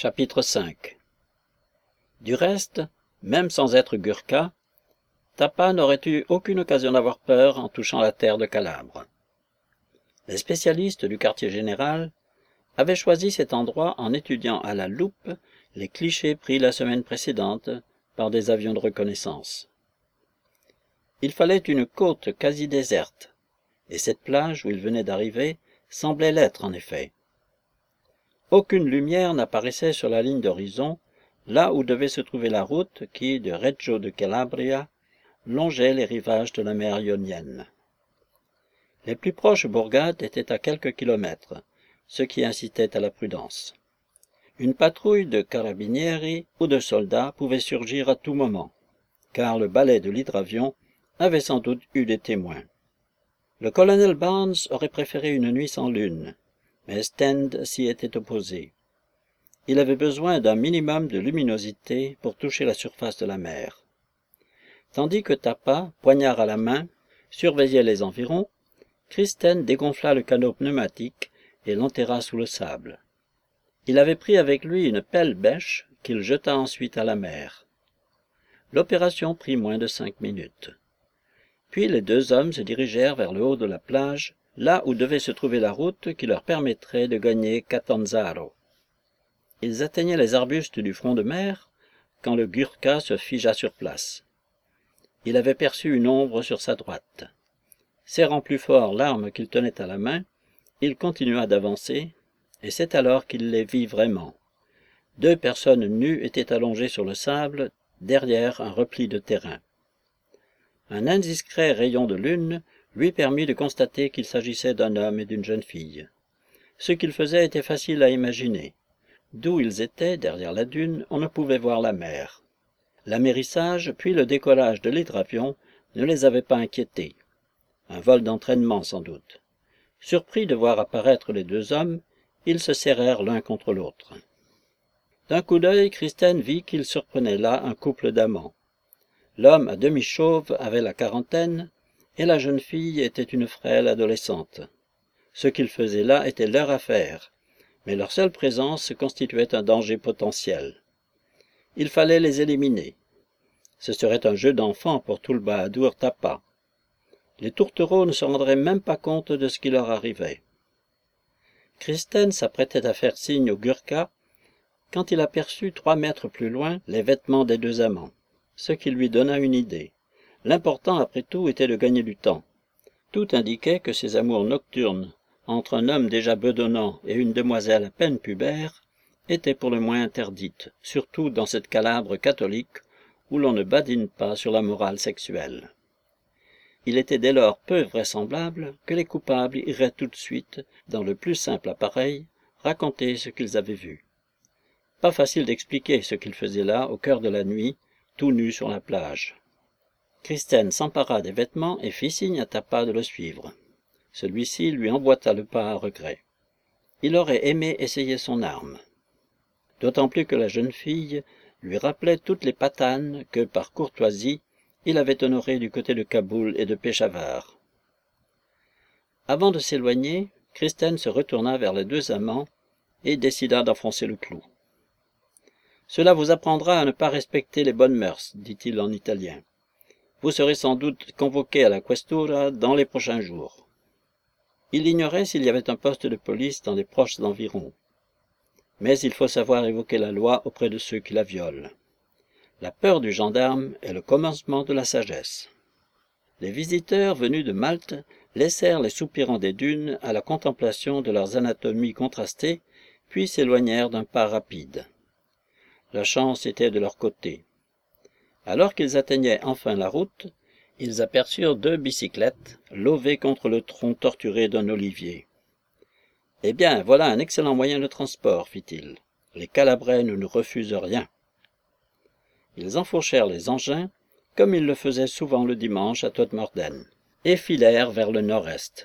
Chapitre 5. Du reste, même sans être Gurkha, Tapa n'aurait eu aucune occasion d'avoir peur en touchant la terre de Calabre. Les spécialistes du quartier général avaient choisi cet endroit en étudiant à la loupe les clichés pris la semaine précédente par des avions de reconnaissance. Il fallait une côte quasi déserte, et cette plage où ils venaient d'arriver semblait l'être en effet. Aucune lumière n'apparaissait sur la ligne d'horizon, là où devait se trouver la route qui, de Reggio de Calabria, longeait les rivages de la mer Ionienne. Les plus proches bourgades étaient à quelques kilomètres, ce qui incitait à la prudence. Une patrouille de carabinieri ou de soldats pouvait surgir à tout moment, car le balai de l'hydravion avait sans doute eu des témoins. Le colonel Barnes aurait préféré une nuit sans lune, mais Stend s'y était opposé. Il avait besoin d'un minimum de luminosité pour toucher la surface de la mer. Tandis que Tapa, poignard à la main, surveillait les environs, Christen dégonfla le canot pneumatique et l'enterra sous le sable. Il avait pris avec lui une pelle-bêche qu'il jeta ensuite à la mer. L'opération prit moins de 5 minutes. Puis les deux hommes se dirigèrent vers le haut de la plage, là où devait se trouver la route qui leur permettrait de gagner Catanzaro. Ils atteignaient les arbustes du front de mer, quand le Gurkha se figea sur place. Il avait perçu une ombre sur sa droite. Serrant plus fort l'arme qu'il tenait à la main, il continua d'avancer, et c'est alors qu'il les vit vraiment. Deux personnes nues étaient allongées sur le sable, derrière un repli de terrain. Un indiscret rayon de lune lui permit de constater qu'il s'agissait d'un homme et d'une jeune fille. Ce qu'ils faisaient était facile à imaginer. D'où ils étaient, derrière la dune, on ne pouvait voir la mer. L'amérissage, puis le décollage de l'hydravion ne les avait pas inquiétés. Un vol d'entraînement, sans doute. Surpris de voir apparaître les deux hommes, ils se serrèrent l'un contre l'autre. D'un coup d'œil, Christen vit qu'il surprenait là un couple d'amants. L'homme à demi chauve avait la quarantaine, et la jeune fille était une frêle adolescente. Ce qu'ils faisaient là était leur affaire, mais leur seule présence constituait un danger potentiel. Il fallait les éliminer. Ce serait un jeu d'enfant pour tout le bahadour Tapa. Les tourtereaux ne se rendraient même pas compte de ce qui leur arrivait. Christen s'apprêtait à faire signe au Gurkha quand il aperçut 3 mètres plus loin les vêtements des deux amants, ce qui lui donna une idée. L'important, après tout, était de gagner du temps. Tout indiquait que ces amours nocturnes entre un homme déjà bedonnant et une demoiselle à peine pubère étaient pour le moins interdites, surtout dans cette Calabre catholique où l'on ne badine pas sur la morale sexuelle. Il était dès lors peu vraisemblable que les coupables iraient tout de suite, dans le plus simple appareil, raconter ce qu'ils avaient vu. Pas facile d'expliquer ce qu'ils faisaient là, au cœur de la nuit, tout nus sur la plage. Christen s'empara des vêtements et fit signe à Tapa de le suivre. Celui-ci lui emboîta le pas à regret. Il aurait aimé essayer son arme. D'autant plus que la jeune fille lui rappelait toutes les patanes que, par courtoisie, il avait honorées du côté de Kaboul et de Peshawar. Avant de s'éloigner, Christen se retourna vers les deux amants et décida d'enfoncer le clou. « Cela vous apprendra à ne pas respecter les bonnes mœurs, dit-il en italien. Vous serez sans doute convoqué à la questura dans les prochains jours. » Il ignorait s'il y avait un poste de police dans les proches environs. Mais il faut savoir évoquer la loi auprès de ceux qui la violent. La peur du gendarme est le commencement de la sagesse. Les visiteurs venus de Malte laissèrent les soupirants des dunes à la contemplation de leurs anatomies contrastées, puis s'éloignèrent d'un pas rapide. La chance était de leur côté. Alors qu'ils atteignaient enfin la route, ils aperçurent 2 bicyclettes lovées contre le tronc torturé d'un olivier. « Eh bien, voilà un excellent moyen de transport, fit-il. Les Calabrais ne nous refusent rien. » Ils enfourchèrent les engins, comme ils le faisaient souvent le dimanche à Todmorden, et filèrent vers le nord-est.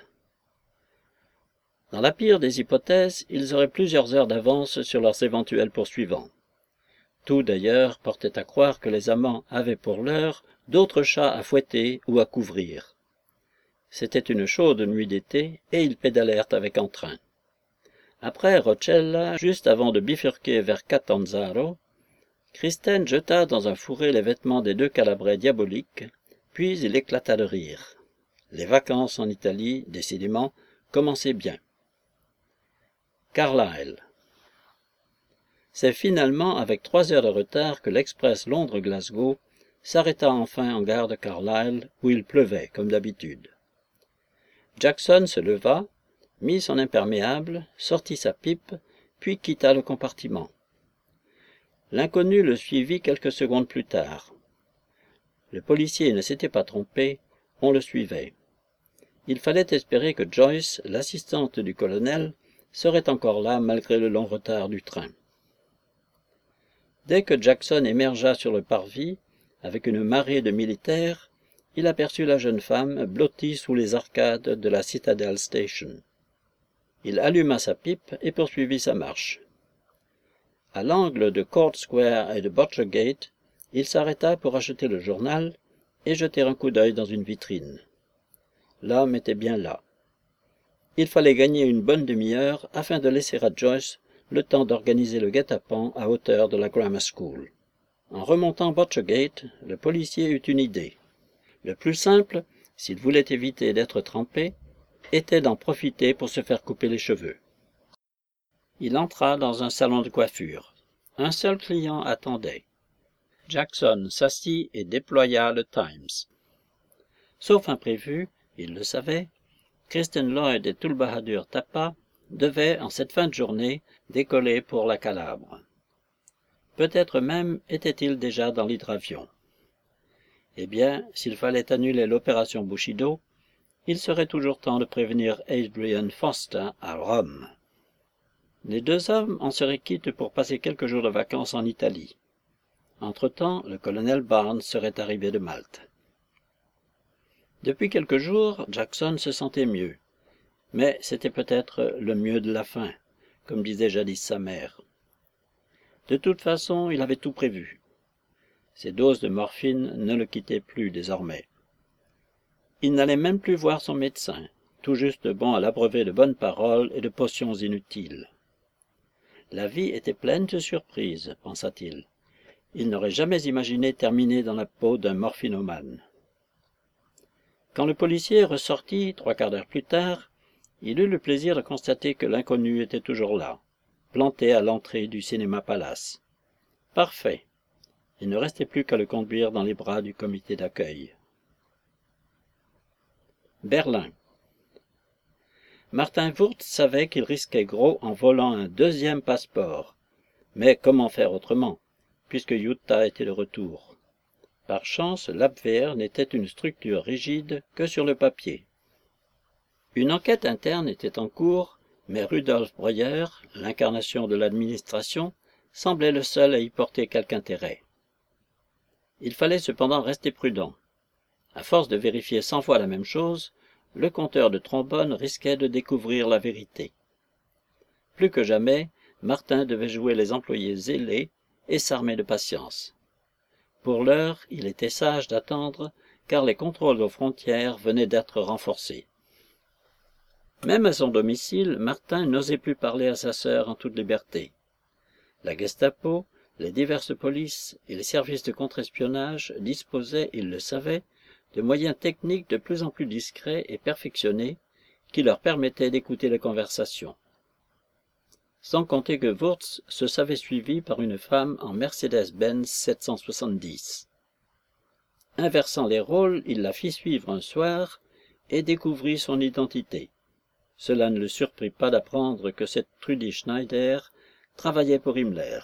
Dans la pire des hypothèses, ils auraient plusieurs heures d'avance sur leurs éventuels poursuivants. Tout, d'ailleurs, portait à croire que les amants avaient pour l'heure d'autres chats à fouetter ou à couvrir. C'était une chaude nuit d'été, et ils pédalèrent avec entrain. Après Roccella, juste avant de bifurquer vers Catanzaro, Christine jeta dans un fourré les vêtements des deux Calabrais diaboliques, puis il éclata de rire. Les vacances en Italie, décidément, commençaient bien. Carlisle. C'est finalement avec 3 heures de retard que l'express Londres-Glasgow s'arrêta enfin en gare de Carlisle, où il pleuvait, comme d'habitude. Jackson se leva, mit son imperméable, sortit sa pipe, puis quitta le compartiment. L'inconnu le suivit quelques secondes plus tard. Le policier ne s'était pas trompé, on le suivait. Il fallait espérer que Joyce, l'assistante du colonel, serait encore là malgré le long retard du train. Dès que Jackson émergea sur le parvis, avec une marée de militaires, il aperçut la jeune femme blottie sous les arcades de la Citadel Station. Il alluma sa pipe et poursuivit sa marche. À l'angle de Court Square et de Butchergate, il s'arrêta pour acheter le journal et jeter un coup d'œil dans une vitrine. L'homme était bien là. Il fallait gagner une bonne demi-heure afin de laisser à Joyce le temps d'organiser le guet-apens à hauteur de la Grammar School. En remontant Butchergate, le policier eut une idée. Le plus simple, s'il voulait éviter d'être trempé, était d'en profiter pour se faire couper les cheveux. Il entra dans un salon de coiffure. Un seul client attendait. Jackson s'assit et déploya le Times. Sauf imprévu, il le savait, Kristen Lloyd et Tulbahadur Thapa devaient, en cette fin de journée, décoller pour la Calabre. Peut-être même était-il déjà dans l'hydravion. Eh bien, s'il fallait annuler l'opération Bushido, il serait toujours temps de prévenir Adrian Foster à Rome. Les deux hommes en seraient quittes pour passer quelques jours de vacances en Italie. Entre-temps, le colonel Barnes serait arrivé de Malte. Depuis quelques jours, Jackson se sentait mieux, mais c'était peut-être le mieux de la faim, comme disait jadis sa mère. De toute façon, il avait tout prévu. Ses doses de morphine ne le quittaient plus désormais. Il n'allait même plus voir son médecin, tout juste bon à l'abreuver de bonnes paroles et de potions inutiles. La vie était pleine de surprises, pensa-t-il. Il n'aurait jamais imaginé terminer dans la peau d'un morphinomane. Quand le policier ressortit 3/4 d'heure plus tard, il eut le plaisir de constater que l'inconnu était toujours là, planté à l'entrée du Cinéma Palace. Parfait. Il ne restait plus qu'à le conduire dans les bras du comité d'accueil. Berlin. Martin Wurtz savait qu'il risquait gros en volant un 2e passeport. Mais comment faire autrement, puisque Utah était de retour? Par chance, l'Abwehr n'était une structure rigide que sur le papier. Une enquête interne était en cours, mais Rudolf Breuer, l'incarnation de l'administration, semblait le seul à y porter quelque intérêt. Il fallait cependant rester prudent. À force de vérifier 100 fois la même chose, le compteur de trombone risquait de découvrir la vérité. Plus que jamais, Martin devait jouer les employés zélés et s'armer de patience. Pour l'heure, il était sage d'attendre, car les contrôles aux frontières venaient d'être renforcés. Même à son domicile, Martin n'osait plus parler à sa sœur en toute liberté. La Gestapo, les diverses polices et les services de contre-espionnage disposaient, il le savait, de moyens techniques de plus en plus discrets et perfectionnés qui leur permettaient d'écouter les conversations. Sans compter que Wurtz se savait suivi par une femme en Mercedes-Benz 770. Inversant les rôles, il la fit suivre un soir et découvrit son identité. Cela ne le surprit pas d'apprendre que cette Trudy Schneider travaillait pour Himmler.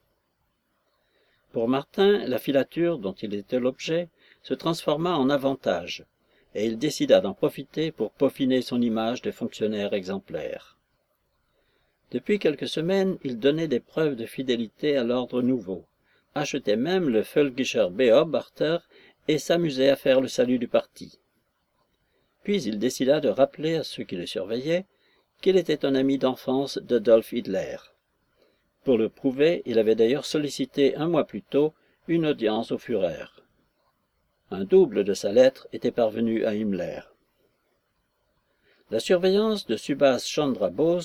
Pour Martin, la filature dont il était l'objet se transforma en avantage, et il décida d'en profiter pour peaufiner son image de fonctionnaire exemplaire. Depuis quelques semaines, il donnait des preuves de fidélité à l'ordre nouveau, achetait même le Völkischer Beobachter et s'amusait à faire le salut du parti. Puis il décida de rappeler à ceux qui le surveillaient qu'il était un ami d'enfance d'Adolf Hitler. Pour le prouver, il avait d'ailleurs sollicité 1 mois plus tôt une audience au Führer. Un double de sa lettre était parvenu à Himmler. La surveillance de Subhas Chandra Bose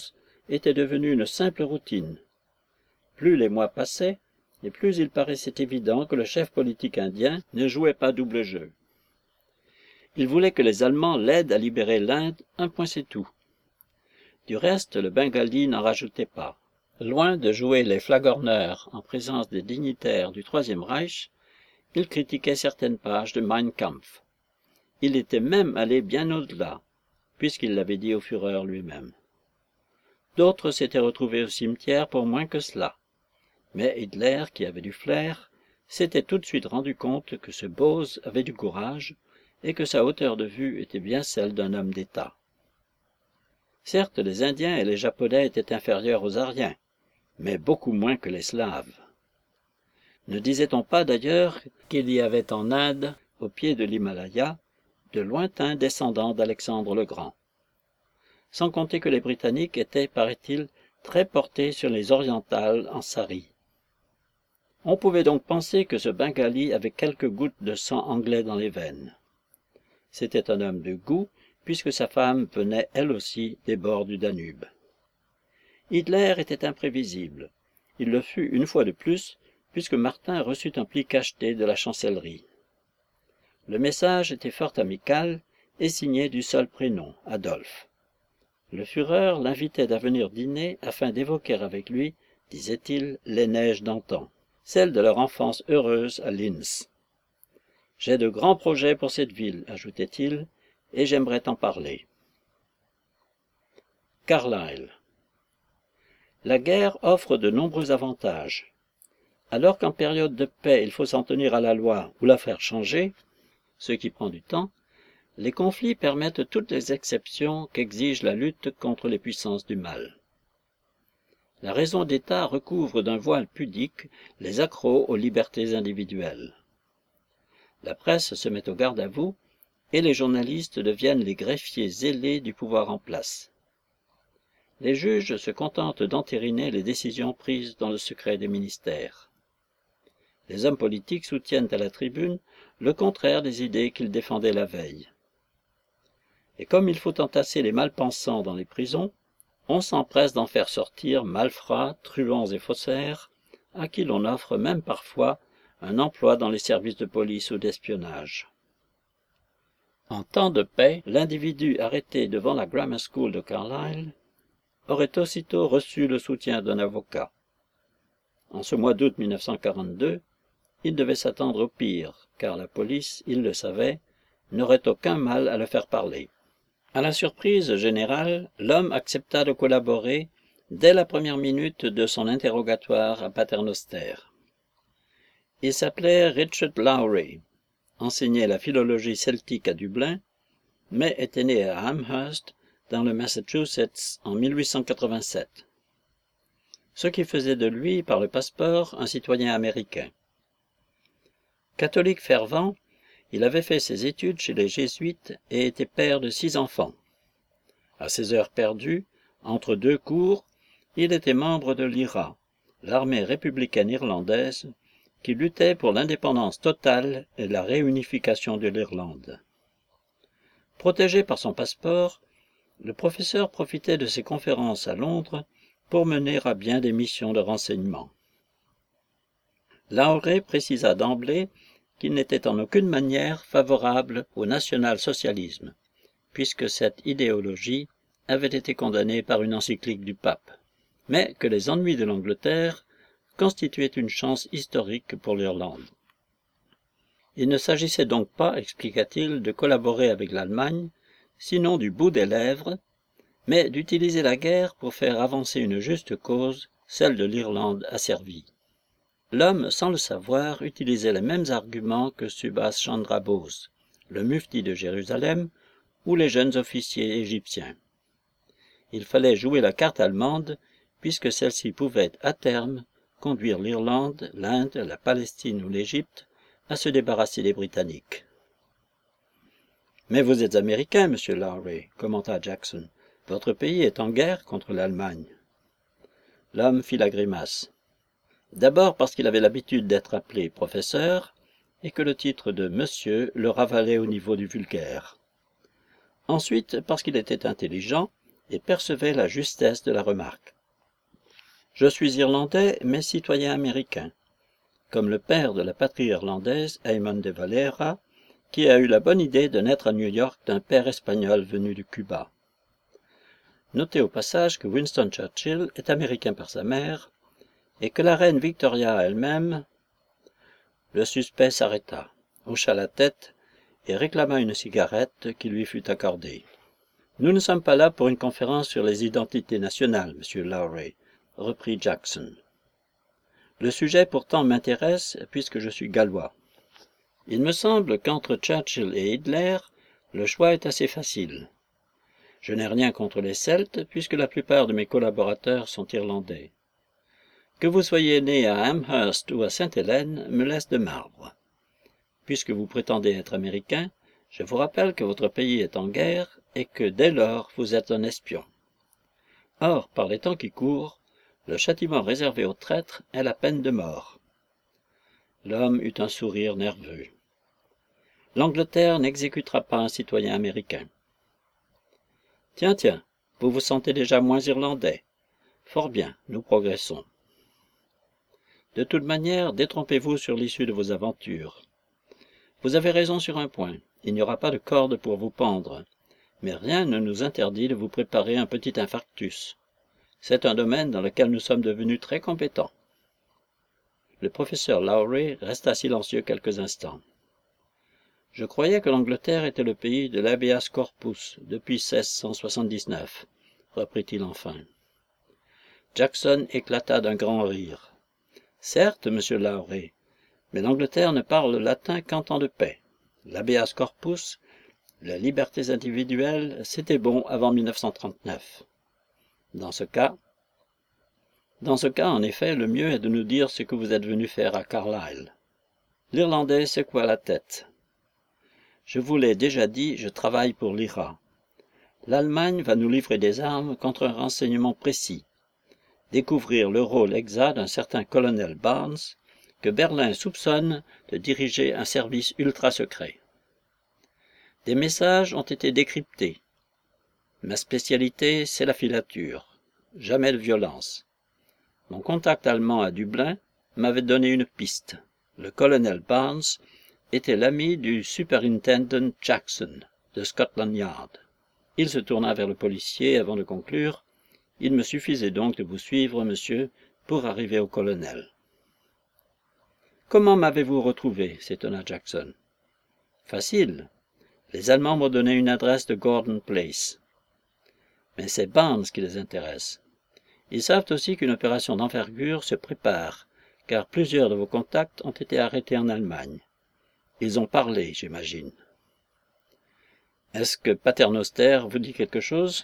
était devenue une simple routine. Plus les mois passaient, et plus il paraissait évident que le chef politique indien ne jouait pas double jeu. Il voulait que les Allemands l'aident à libérer l'Inde, un point c'est tout. Du reste, le Bengali n'en rajoutait pas. Loin de jouer les flagorneurs en présence des dignitaires du Troisième Reich, il critiquait certaines pages de Mein Kampf. Il était même allé bien au-delà, puisqu'il l'avait dit au Führer lui-même. D'autres s'étaient retrouvés au cimetière pour moins que cela. Mais Hitler, qui avait du flair, s'était tout de suite rendu compte que ce Bose avait du courage et que sa hauteur de vue était bien celle d'un homme d'État. Certes, les Indiens et les Japonais étaient inférieurs aux Aryens, mais beaucoup moins que les Slaves. Ne disait-on pas d'ailleurs qu'il y avait en Inde, au pied de l'Himalaya, de lointains descendants d'Alexandre le Grand? Sans compter que les Britanniques étaient, paraît-il, très portés sur les orientales en sari. On pouvait donc penser que ce Bengali avait quelques gouttes de sang anglais dans les veines. C'était un homme de goût, puisque sa femme venait elle aussi des bords du Danube. Hitler était imprévisible. Il le fut une fois de plus, puisque Martin reçut un pli cacheté de la chancellerie. Le message était fort amical et signé du seul prénom, Adolphe. Le Führer l'invitait à venir dîner afin d'évoquer avec lui, disait-il, les neiges d'antan, celles de leur enfance heureuse à Linz. « J'ai de grands projets pour cette ville, ajoutait-il, et j'aimerais t'en parler. » Carlyle. La guerre offre de nombreux avantages. Alors qu'en période de paix il faut s'en tenir à la loi ou la faire changer, ce qui prend du temps, les conflits permettent toutes les exceptions qu'exige la lutte contre les puissances du mal. La raison d'État recouvre d'un voile pudique les accros aux libertés individuelles. La presse se met au garde-à-vous et les journalistes deviennent les greffiers zélés du pouvoir en place. Les juges se contentent d'entériner les décisions prises dans le secret des ministères. Les hommes politiques soutiennent à la tribune le contraire des idées qu'ils défendaient la veille. Et comme il faut entasser les malpensants dans les prisons, on s'empresse d'en faire sortir malfrats, truands et faussaires, à qui l'on offre même parfois un emploi dans les services de police ou d'espionnage. En temps de paix, l'individu arrêté devant la Grammar School de Carlisle aurait aussitôt reçu le soutien d'un avocat. En ce mois d'août 1942, il devait s'attendre au pire, car la police, il le savait, n'aurait aucun mal à le faire parler. À la surprise générale, l'homme accepta de collaborer dès la première minute de son interrogatoire à Paternoster. Il s'appelait Richard Lowry, enseignait la philologie celtique à Dublin, mais était né à Amherst, dans le Massachusetts, en 1887. Ce qui faisait de lui, par le passeport, un citoyen américain. Catholique fervent, il avait fait ses études chez les Jésuites et était père de 6 enfants. À ses heures perdues, entre 2 cours, il était membre de l'IRA, l'armée républicaine irlandaise, qui luttait pour l'indépendance totale et la réunification de l'Irlande. Protégé par son passeport, le professeur profitait de ses conférences à Londres pour mener à bien des missions de renseignement. Lowry précisa d'emblée qu'il n'était en aucune manière favorable au national-socialisme, puisque cette idéologie avait été condamnée par une encyclique du pape, mais que les ennuis de l'Angleterre constituaient une chance historique pour l'Irlande. Il ne s'agissait donc pas, expliqua-t-il, de collaborer avec l'Allemagne, sinon du bout des lèvres, mais d'utiliser la guerre pour faire avancer une juste cause, celle de l'Irlande asservie. L'homme, sans le savoir, utilisait les mêmes arguments que Subhas Chandra Bose, le mufti de Jérusalem, ou les jeunes officiers égyptiens. Il fallait jouer la carte allemande, puisque celle-ci pouvait, à terme, conduire l'Irlande, l'Inde, la Palestine ou l'Égypte à se débarrasser des Britanniques. « Mais vous êtes américain, monsieur Lowry, commenta Jackson. Votre pays est en guerre contre l'Allemagne. » L'homme fit la grimace. D'abord parce qu'il avait l'habitude d'être appelé professeur, et que le titre de monsieur le ravalait au niveau du vulgaire. Ensuite parce qu'il était intelligent, et percevait la justesse de la remarque. « Je suis Irlandais, mais citoyen américain, comme le père de la patrie irlandaise, Eamon de Valera, qui a eu la bonne idée de naître à New York d'un père espagnol venu de Cuba. Notez au passage que Winston Churchill est américain par sa mère, et que la reine Victoria elle-même... » Le suspect s'arrêta, hocha la tête et réclama une cigarette qui lui fut accordée. « Nous ne sommes pas là pour une conférence sur les identités nationales, monsieur Lowry, » reprit Jackson. « Le sujet pourtant m'intéresse puisque je suis gallois. Il me semble qu'entre Churchill et Hitler, le choix est assez facile. Je n'ai rien contre les Celtes puisque la plupart de mes collaborateurs sont irlandais. Que vous soyez né à Amherst ou à Sainte-Hélène me laisse de marbre. Puisque vous prétendez être américain, je vous rappelle que votre pays est en guerre et que dès lors vous êtes un espion. Or, par les temps qui courent, le châtiment réservé aux traîtres est la peine de mort. » L'homme eut un sourire nerveux. « L'Angleterre n'exécutera pas un citoyen américain. »« Tiens, vous vous sentez déjà moins irlandais. Fort bien, nous progressons. De toute manière, détrompez-vous sur l'issue de vos aventures. Vous avez raison sur un point, il n'y aura pas de corde pour vous pendre, mais rien ne nous interdit de vous préparer un petit infarctus. C'est un domaine dans lequel nous sommes devenus très compétents. » Le professeur Lowry resta silencieux quelques instants. « Je croyais que l'Angleterre était le pays de l'habeas corpus depuis 1679, reprit-il enfin. Jackson éclata d'un grand rire. « Certes, monsieur Lowry, mais l'Angleterre ne parle latin qu'en temps de paix. L'habeas corpus, les libertés individuelles, c'était bon avant 1939. Dans ce cas, en effet, le mieux est de nous dire ce que vous êtes venu faire à Carlisle. » L'Irlandais secoua la tête. « Je vous l'ai déjà dit, je travaille pour l'IRA. L'Allemagne va nous livrer des armes contre un renseignement précis. Découvrir le rôle exact d'un certain colonel Barnes, que Berlin soupçonne de diriger un service ultra-secret. Des messages ont été décryptés. Ma spécialité, c'est la filature. Jamais de violence. Mon contact allemand à Dublin m'avait donné une piste. Le colonel Barnes était l'ami du superintendent Jackson de Scotland Yard. » Il se tourna vers le policier avant de conclure. « Il me suffisait donc de vous suivre, monsieur, pour arriver au colonel. »« Comment m'avez-vous retrouvé ?» s'étonna Jackson. « Facile. Les Allemands m'ont donné une adresse de Gordon Place. Mais c'est Barnes qui les intéresse. Ils savent aussi qu'une opération d'envergure se prépare, car plusieurs de vos contacts ont été arrêtés en Allemagne. Ils ont parlé, j'imagine. Est-ce que Paternoster vous dit quelque chose?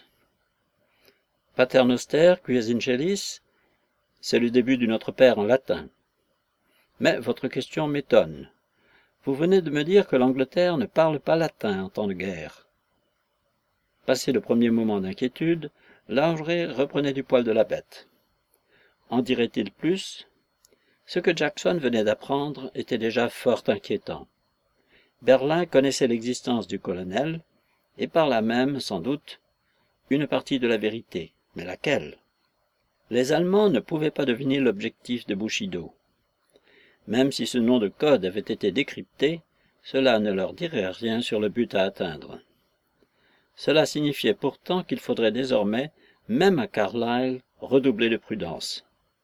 Paternoster, quies ingelis, c'est le début du Notre Père en latin. Mais votre question m'étonne. Vous venez de me dire que l'Angleterre ne parle pas latin en temps de guerre. » Passé le premier moment d'inquiétude, Lowry reprenait du poil de la bête. En dirait-il plus? Ce que Jackson venait d'apprendre était déjà fort inquiétant. Berlin connaissait l'existence du colonel, et par là même, sans doute, une partie de la vérité. Mais laquelle? Les Allemands ne pouvaient pas deviner l'objectif de Bushido. Même si ce nom de code avait été décrypté, cela ne leur dirait rien sur le but à atteindre. Cela signifiait pourtant qu'il faudrait désormais, même à Carlisle, redoubler de prudence.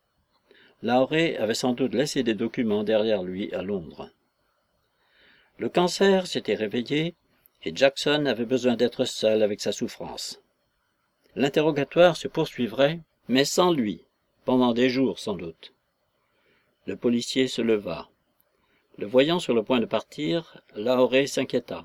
Lowry avait sans doute laissé des documents derrière lui à Londres. Le cancer s'était réveillé et Jackson avait besoin d'être seul avec sa souffrance. L'interrogatoire se poursuivrait, mais sans lui, pendant des jours sans doute. Le policier se leva. Le voyant sur le point de partir, Lowry s'inquiéta.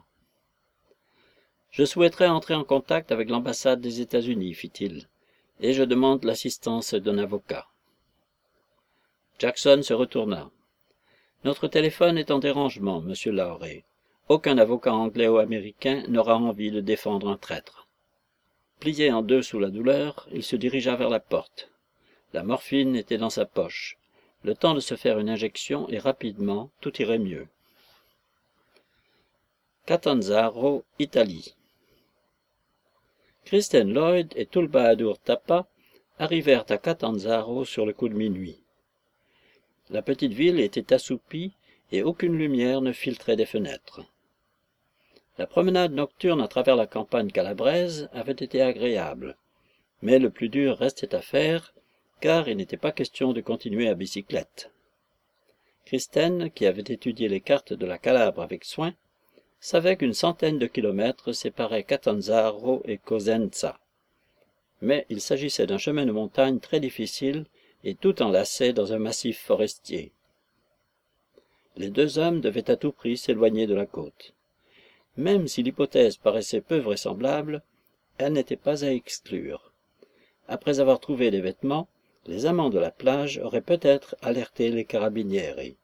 « Je souhaiterais entrer en contact avec l'ambassade des États-Unis, fit-il, et je demande l'assistance d'un avocat. » Jackson se retourna. « Notre téléphone est en dérangement, monsieur Lowry. Aucun avocat anglais ou américain n'aura envie de défendre un traître. » Plié en deux sous la douleur, il se dirigea vers la porte. La morphine était dans sa poche. Le temps de se faire une injection et rapidement, tout irait mieux. Catanzaro, Italie. Kristen Lloyd et Tulbahadur Tapa arrivèrent à Catanzaro sur le coup de minuit. La petite ville était assoupie et aucune lumière ne filtrait des fenêtres. La promenade nocturne à travers la campagne calabraise avait été agréable, mais le plus dur restait à faire, car il n'était pas question de continuer à bicyclette. Kristen, qui avait étudié les cartes de la Calabre avec soin, savait qu'une centaine de kilomètres séparaient Catanzaro et Cosenza. Mais il s'agissait d'un chemin de montagne très difficile et tout enlacé dans un massif forestier. Les deux hommes devaient à tout prix s'éloigner de la côte. Même si l'hypothèse paraissait peu vraisemblable, elle n'était pas à exclure. Après avoir trouvé des vêtements, les amants de la plage auraient peut-être alerté les carabinieri.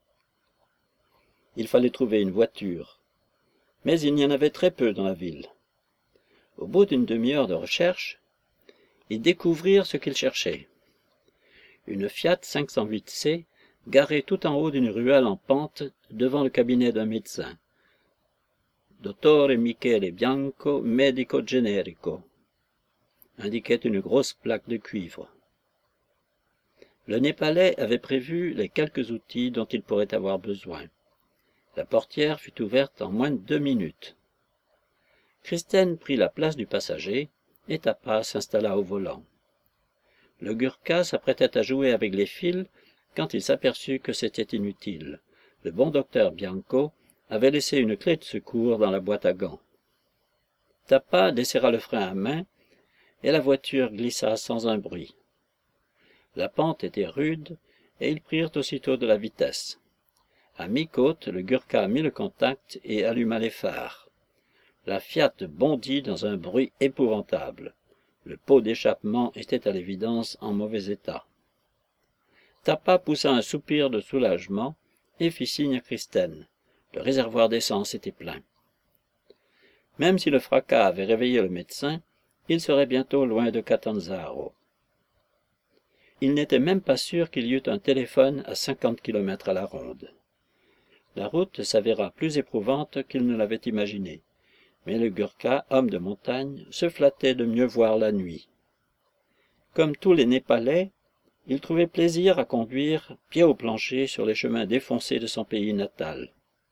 Il fallait trouver une voiture, mais il y en avait très peu dans la ville. Au bout d'une demi-heure de recherche, ils découvrirent ce qu'ils cherchaient. Une Fiat 508C garée tout en haut d'une ruelle en pente devant le cabinet d'un médecin. Dottore Michele Bianco, medico generico, indiquait une grosse plaque de cuivre. Le Népalais avait prévu les quelques outils dont il pourrait avoir besoin. La portière fut ouverte en moins de 2 minutes. Kristen prit la place du passager et Tapa s'installa au volant. Le Gurkha s'apprêtait à jouer avec les fils quand il s'aperçut que c'était inutile. Le bon docteur Bianco avait laissé une clé de secours dans la boîte à gants. Tapa desserra le frein à main et la voiture glissa sans un bruit. La pente était rude et ils prirent aussitôt de la vitesse. À mi-côte, le Gurkha mit le contact et alluma les phares. La Fiat bondit dans un bruit épouvantable. Le pot d'échappement était à l'évidence en mauvais état. Tapa poussa un soupir de soulagement et fit signe à Kristen. Le réservoir d'essence était plein. Même si le fracas avait réveillé le médecin, il serait bientôt loin de Catanzaro. Il n'était même pas sûr qu'il y eût un téléphone à 50 kilomètres à la ronde. La route s'avéra plus éprouvante qu'il ne l'avait imaginé, mais le Gurkha, homme de montagne, se flattait de mieux voir la nuit. Comme tous les Népalais, il trouvait plaisir à conduire pied au plancher sur les chemins défoncés de son pays natal.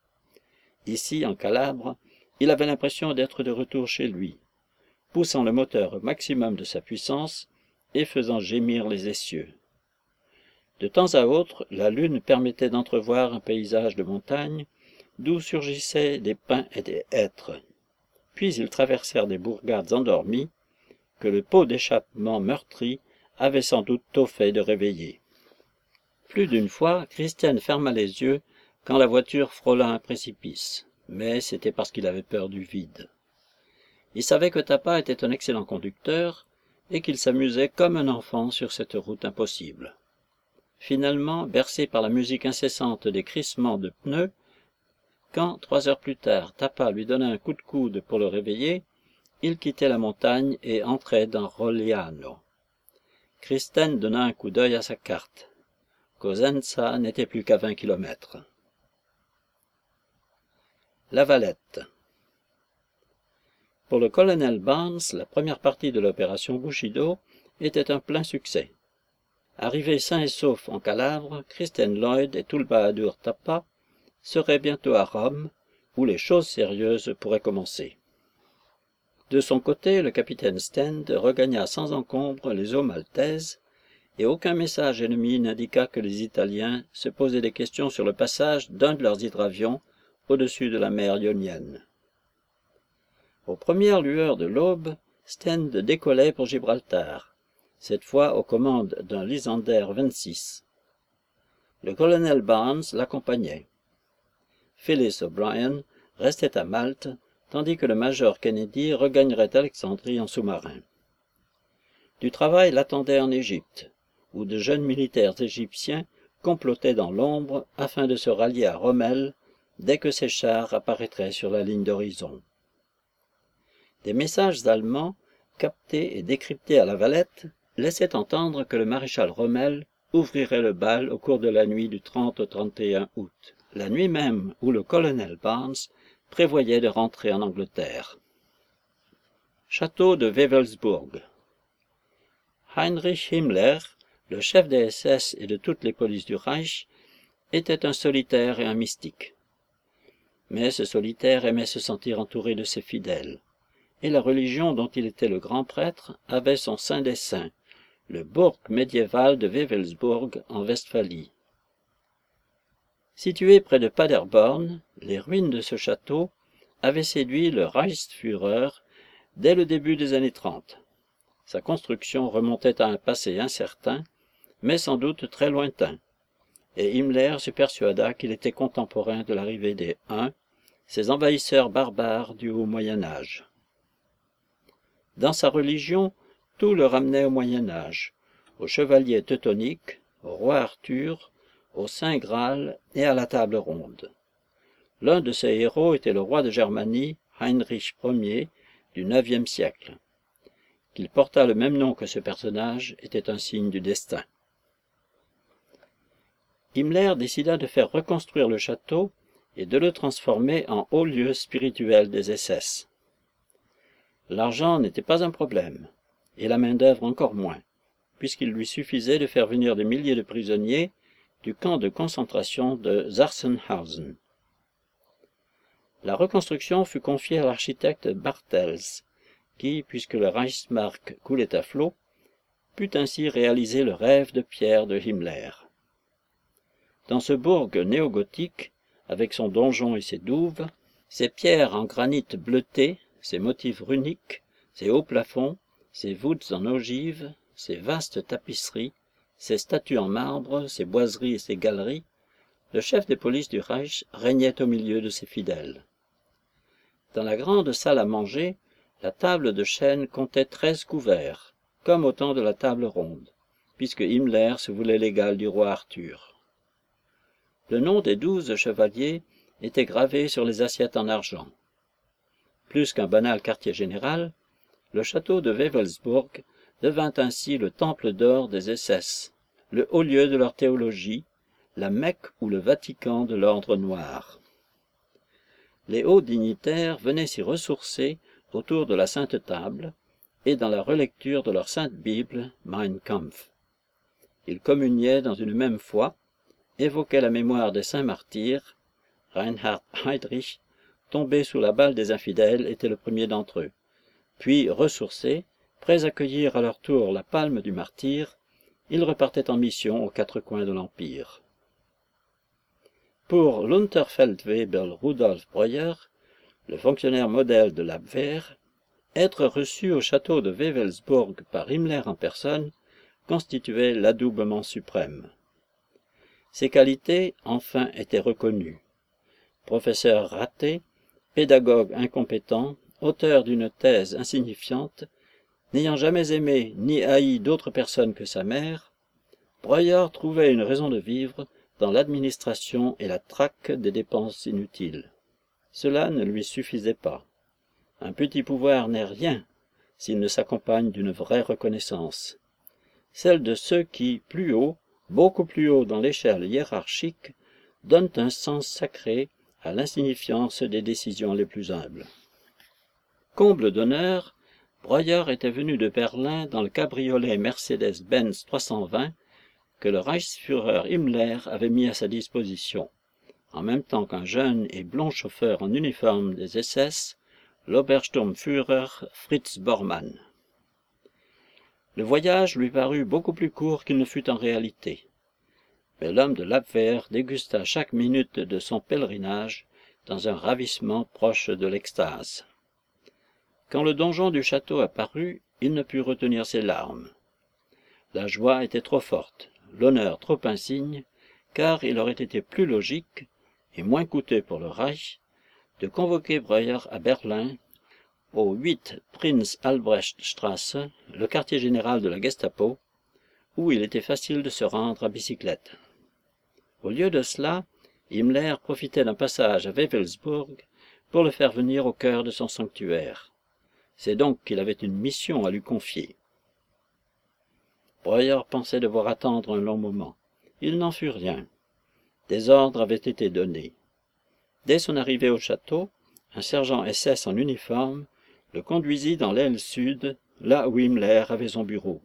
Ici, en Calabre, il avait l'impression d'être de retour chez lui, poussant le moteur au maximum de sa puissance et faisant gémir les essieux. De temps à autre, la lune permettait d'entrevoir un paysage de montagne, d'où surgissaient des pins et des hêtres. Puis ils traversèrent des bourgades endormies, que le pot d'échappement meurtri avait sans doute tôt fait de réveiller. Plus d'une fois, Kristen ferma les yeux quand la voiture frôla un précipice, mais c'était parce qu'il avait peur du vide. Il savait que Tapa était un excellent conducteur et qu'il s'amusait comme un enfant sur cette route impossible. Finalement, bercé par la musique incessante des crissements de pneus, quand, 3 heures plus tard, Tapa lui donna un coup de coude pour le réveiller, il quittait la montagne et entrait dans Rogliano. Kristen donna un coup d'œil à sa carte. Cosenza n'était plus qu'à 20 kilomètres. La Valette. Pour le colonel Barnes, la première partie de l'opération Bushido était un plein succès. Arrivés sains et saufs en Calabre, Kristen Lloyd et Tulbahadur Tapa seraient bientôt à Rome, où les choses sérieuses pourraient commencer. De son côté, le capitaine Stend regagna sans encombre les eaux maltaises, et aucun message ennemi n'indiqua que les Italiens se posaient des questions sur le passage d'un de leurs hydravions au-dessus de la mer Ionienne. Aux premières lueurs de l'aube, Stend décollait pour Gibraltar, cette fois aux commandes d'un Lysander 26. Le colonel Barnes l'accompagnait. Phyllis O'Brien restait à Malte, tandis que le major Kennedy regagnerait Alexandrie en sous-marin. Du travail l'attendait en Égypte, où de jeunes militaires égyptiens complotaient dans l'ombre afin de se rallier à Rommel dès que ses chars apparaîtraient sur la ligne d'horizon. Des messages allemands, captés et décryptés à la Valette, laissaient entendre que le maréchal Rommel ouvrirait le bal au cours de la nuit du 30 au 31 août, la nuit même où le colonel Barnes prévoyait de rentrer en Angleterre. Château de Wewelsburg. Heinrich Himmler, le chef des SS et de toutes les polices du Reich, était un solitaire et un mystique. Mais ce solitaire aimait se sentir entouré de ses fidèles, et la religion dont il était le grand prêtre avait son saint des saints, le bourg médiéval de Wewelsburg en Westphalie. Situé près de Paderborn, les ruines de ce château avaient séduit le Reichsführer dès le début des années 30. Sa construction remontait à un passé incertain, mais sans doute très lointain, et Himmler se persuada qu'il était contemporain de l'arrivée des Huns, ces envahisseurs barbares du haut Moyen-Âge. Dans sa religion, tout le ramenait au Moyen-Âge, aux chevaliers teutoniques, au roi Arthur, au Saint Graal et à la table ronde. L'un de ces héros était le roi de Germanie, Heinrich Ier, du IXe siècle. Qu'il portât le même nom que ce personnage était un signe du destin. Himmler décida de faire reconstruire le château et de le transformer en haut lieu spirituel des SS. L'argent n'était pas un problème, et la main-d'œuvre encore moins, puisqu'il lui suffisait de faire venir des milliers de prisonniers du camp de concentration de Sachsenhausen. La reconstruction fut confiée à l'architecte Bartels, qui, puisque le Reichsmark coulait à flot, put ainsi réaliser le rêve de pierre de Himmler. Dans ce bourg néo-gothique, avec son donjon et ses douves, ses pierres en granit bleuté, ses motifs runiques, ses hauts plafonds, ses voûtes en ogive, ses vastes tapisseries, ses statues en marbre, ses boiseries et ses galeries, le chef des polices du Reich régnait au milieu de ses fidèles. Dans la grande salle à manger, la table de chêne comptait 13 couverts, comme au temps de la table ronde, puisque Himmler se voulait l'égal du roi Arthur. Le nom des 12 chevaliers était gravé sur les assiettes en argent. Plus qu'un banal quartier général, le château de Wewelsburg devint ainsi le temple d'or des SS, le haut lieu de leur théologie, la Mecque ou le Vatican de l'ordre noir. Les hauts dignitaires venaient s'y ressourcer autour de la Sainte Table et dans la relecture de leur Sainte Bible, Mein Kampf. Ils communiaient dans une même foi, évoquaient la mémoire des saints martyrs. Reinhard Heydrich, tombé sous la balle des infidèles, était le premier d'entre eux. Puis, ressourcés, prêts à cueillir à leur tour la palme du martyr, ils repartaient en mission aux 4 coins de l'Empire. Pour l'Unterfeldwebel Rudolf Breuer, le fonctionnaire modèle de l'Abwehr, être reçu au château de Wewelsburg par Himmler en personne constituait l'adoubement suprême. Ses qualités, enfin, étaient reconnues. Professeur raté, pédagogue incompétent, auteur d'une thèse insignifiante, n'ayant jamais aimé ni haï d'autres personnes que sa mère, Breuer trouvait une raison de vivre dans l'administration et la traque des dépenses inutiles. Cela ne lui suffisait pas. Un petit pouvoir n'est rien s'il ne s'accompagne d'une vraie reconnaissance, celle de ceux qui, plus haut, beaucoup plus haut dans l'échelle hiérarchique, donnent un sens sacré à l'insignifiance des décisions les plus humbles. Comble d'honneur, Breuer était venu de Berlin dans le cabriolet Mercedes-Benz 320 que le Reichsführer Himmler avait mis à sa disposition, en même temps qu'un jeune et blond chauffeur en uniforme des SS, l'Obersturmführer Fritz Bormann. Le voyage lui parut beaucoup plus court qu'il ne fut en réalité, mais l'homme de l'Abwehr dégusta chaque minute de son pèlerinage dans un ravissement proche de l'extase. Quand le donjon du château apparut, il ne put retenir ses larmes. La joie était trop forte, l'honneur trop insigne, car il aurait été plus logique, et moins coûteux pour le Reich, de convoquer Breuer à Berlin, au 8 Prinz Albrecht Strasse, le quartier général de la Gestapo, où il était facile de se rendre à bicyclette. Au lieu de cela, Himmler profitait d'un passage à Wewelsburg pour le faire venir au cœur de son sanctuaire. C'est donc qu'il avait une mission à lui confier. Breuer pensait devoir attendre un long moment. Il n'en fut rien. Des ordres avaient été donnés. Dès son arrivée au château, un sergent SS en uniforme le conduisit dans l'aile sud, là où Himmler avait son bureau.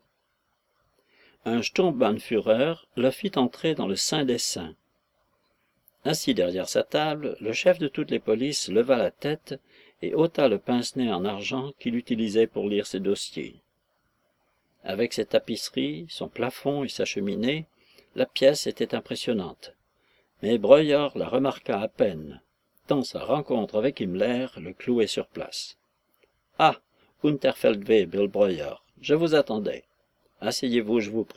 Un Sturmbannführer le fit entrer dans le sein des saints. Assis derrière sa table, le chef de toutes les polices leva la tête et ôta le pince-nez en argent qu'il utilisait pour lire ses dossiers. Avec ses tapisseries, son plafond et sa cheminée, la pièce était impressionnante. Mais Breuer la remarqua à peine, tant sa rencontre avec Himmler le clouait sur place. « Ah, Unterfeldwebel Breuer, je vous attendais. Asseyez-vous, je vous prie. »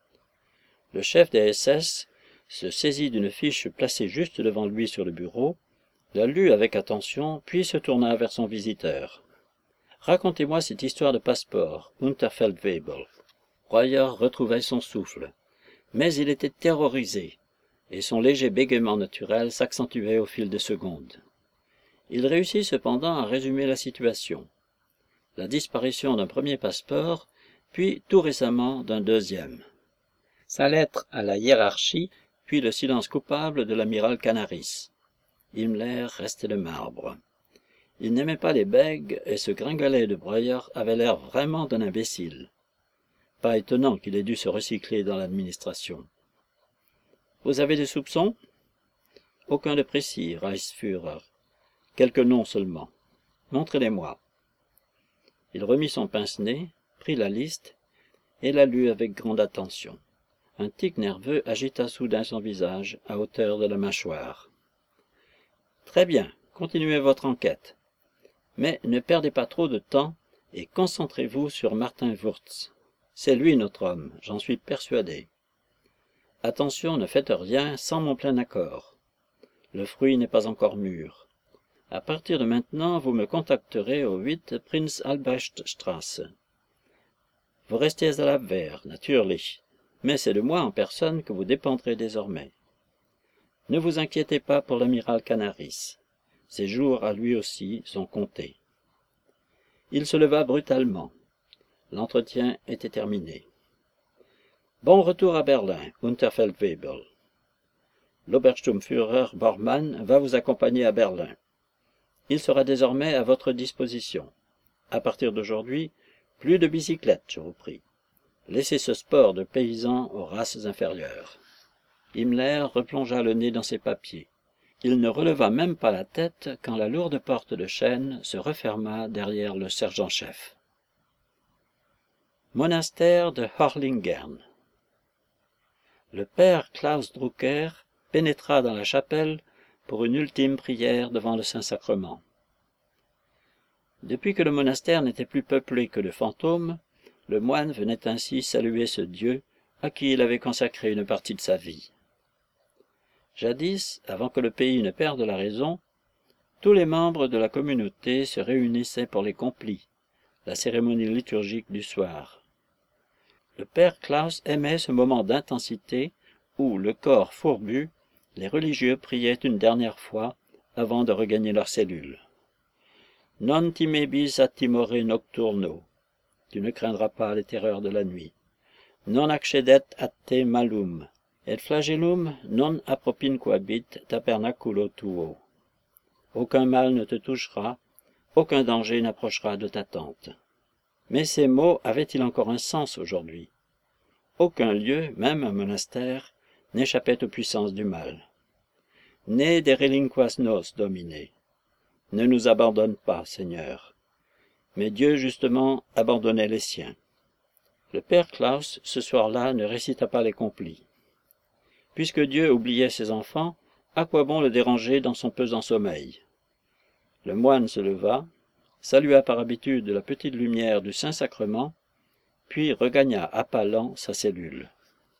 Le chef des SS se saisit d'une fiche placée juste devant lui sur le bureau, la lut avec attention, puis se tourna vers son visiteur. « Racontez-moi cette histoire de passeport, Unterfeldwebel. » Breuer retrouvait son souffle, mais il était terrorisé, et son léger bégaiement naturel s'accentuait au fil des secondes. Il réussit cependant à résumer la situation. La disparition d'un premier passeport, puis tout récemment d'un deuxième. Sa lettre à la hiérarchie, puis le silence coupable de l'amiral Canaris. Himmler restait de marbre. Il n'aimait pas les bègues, et ce gringalet de Breuer avait l'air vraiment d'un imbécile. Pas étonnant qu'il ait dû se recycler dans l'administration. « Vous avez des soupçons ?»« Aucun de précis, Reichsführer. Quelques noms seulement. Montrez-les-moi. » Il remit son pince-nez, prit la liste, et la lut avec grande attention. Un tic nerveux agita soudain son visage, à hauteur de la mâchoire. « Très bien, continuez votre enquête. Mais ne perdez pas trop de temps et concentrez-vous sur Martin Wurtz. C'est lui notre homme, j'en suis persuadé. Attention, ne faites rien sans mon plein accord. Le fruit n'est pas encore mûr. À partir de maintenant, vous me contacterez au 8 Prinz Albrechtstrasse. Vous restez à l'Abwehr, natürlich, mais c'est de moi en personne que vous dépendrez désormais. Ne vous inquiétez pas pour l'amiral Canaris. Ses jours à lui aussi sont comptés. » Il se leva brutalement. L'entretien était terminé. « Bon retour à Berlin, Unterfeldwebel. L'Obersturmführer Bormann va vous accompagner à Berlin. Il sera désormais à votre disposition. À partir d'aujourd'hui, plus de bicyclette, je vous prie. Laissez ce sport de paysan aux races inférieures. » Himmler replongea le nez dans ses papiers. Il ne releva même pas la tête quand la lourde porte de chêne se referma derrière le sergent-chef. Monastère de Horlingern. Le père Klaus Drucker pénétra dans la chapelle pour une ultime prière devant le Saint-Sacrement. Depuis que le monastère n'était plus peuplé que de fantômes, le moine venait ainsi saluer ce Dieu à qui il avait consacré une partie de sa vie. Jadis, avant que le pays ne perde la raison, tous les membres de la communauté se réunissaient pour les complis, la cérémonie liturgique du soir. Le père Klaus aimait ce moment d'intensité où, le corps fourbu, les religieux priaient une dernière fois avant de regagner leurs cellules. « Non timebis a timore nocturno » tu ne craindras pas les terreurs de la nuit. « Non accedet a te malum » et flagellum non appropinquabit tabernaculo tuo. Aucun mal ne te touchera, aucun danger n'approchera de ta tente. Mais ces mots avaient-ils encore un sens aujourd'hui? Aucun lieu, même un monastère, n'échappait aux puissances du mal. Ne de relinquas nos, Domine. Ne nous abandonne pas, Seigneur. Mais Dieu, justement, abandonnait les siens. Le père Klaus, ce soir-là, ne récita pas les complis. Puisque Dieu oubliait ses enfants, à quoi bon le déranger dans son pesant sommeil? Le moine se leva, salua par habitude la petite lumière du Saint-Sacrement, puis regagna à pas lents sa cellule.